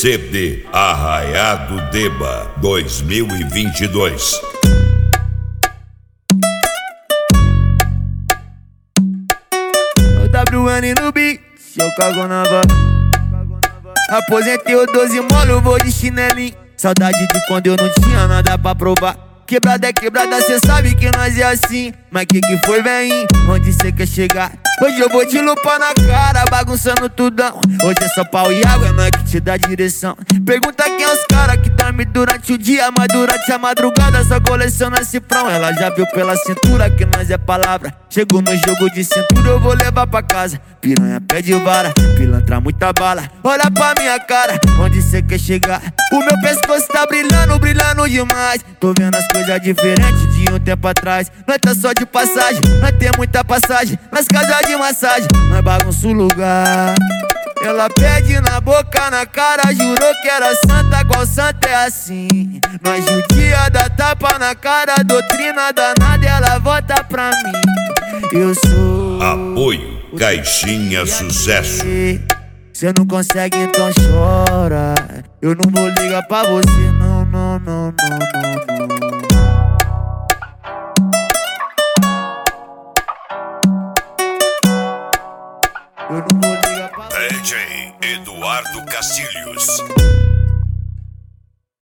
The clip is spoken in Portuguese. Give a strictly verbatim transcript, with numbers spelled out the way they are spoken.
C D Arraiado Deba dois mil e vinte e dois. O W N no beat, eu cago na voz. Aposentei o doze molo, vou de chinelinho. Saudade de quando eu não tinha nada pra provar. Quebrada é quebrada, cê sabe que nós é assim. Mas que que foi, véi? Onde cê quer chegar? Hoje eu vou te lupar na cara, bagunçando tudão. Hoje é só pau e água, é nós que te dá direção. Pergunta quem é os cara que dorme durante o dia, mas durante a madrugada só coleciona cifrão. Ela já viu pela cintura que nós é palavra. Chegou no jogo de cintura, eu vou levar pra casa. Piranha pede vara, pilantra muita bala. Olha pra minha cara, onde cê quer chegar? O meu pescoço tá brilhando, brilhando demais. Tô vendo as coisas diferentes de um tempo atrás. Nós tá só de passagem, nós tem muita passagem. Nas casas de massagem, nós bagunça o lugar. Ela pede na boca, na cara, jurou que era santa, qual santa é assim? Nós judia da tapa na cara, doutrina danada, ela volta pra mim. Eu sou Apoio Caixinha Sucesso. Cê não consegue, então chora. Eu não vou ligar pra você, não, não, não, não, não, não. Eu não vou ligar pra D J Eduardo Castilhos.